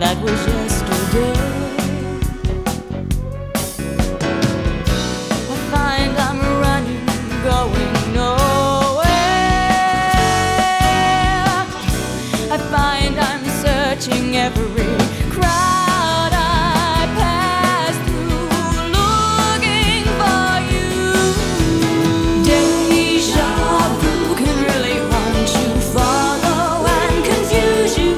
that was yesterday. I find I'm running, going nowhere. I find I'm searching every crowd I pass through, looking for you. Deja vu can really haunt you, follow and confuse you.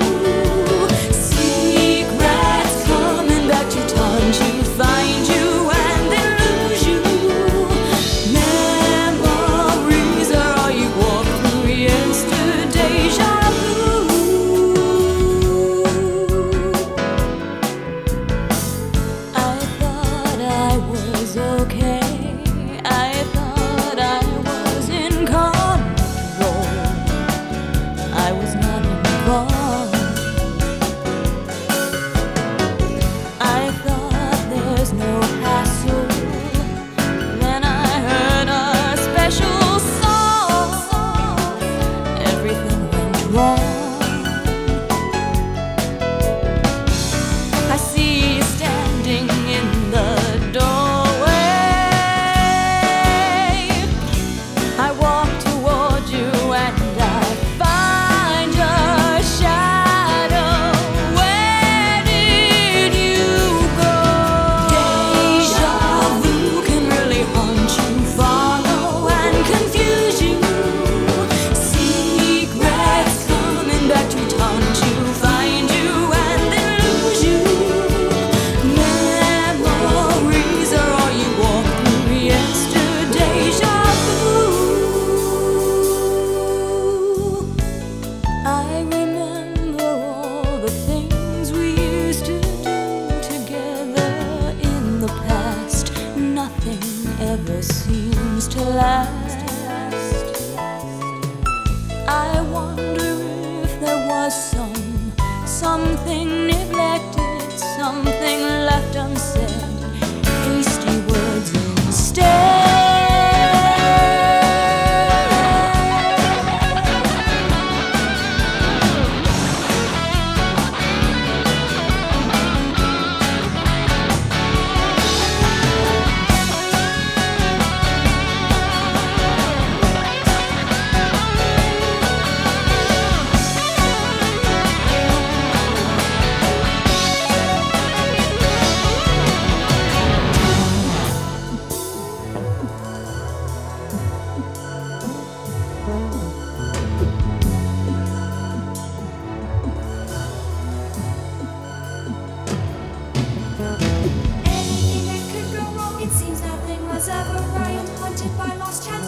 Secrets coming back to taunt you, find you and then lose you. Memories are all you walk through yesterday's vu. I thought I was okay. I thought I was in control. I was not involved. I thought there's no hassle. Then I heard a special song. Everything went wrong. I see you standing in the doorway. I walk toward you and I find your shadow. Where did you go? Deja vu can really haunt you, follow and confuse you. Secrets coming back to taunt you, find you and then lose you. Memories are all you walk through yesterday's vu. I remember all the things we used to do together in the past. Nothing ever seems to last. I wonder if there was something neglected, something left unsaid, hasty words instead. Anything that could go wrong, it seems nothing was ever right. Haunted by lost chances.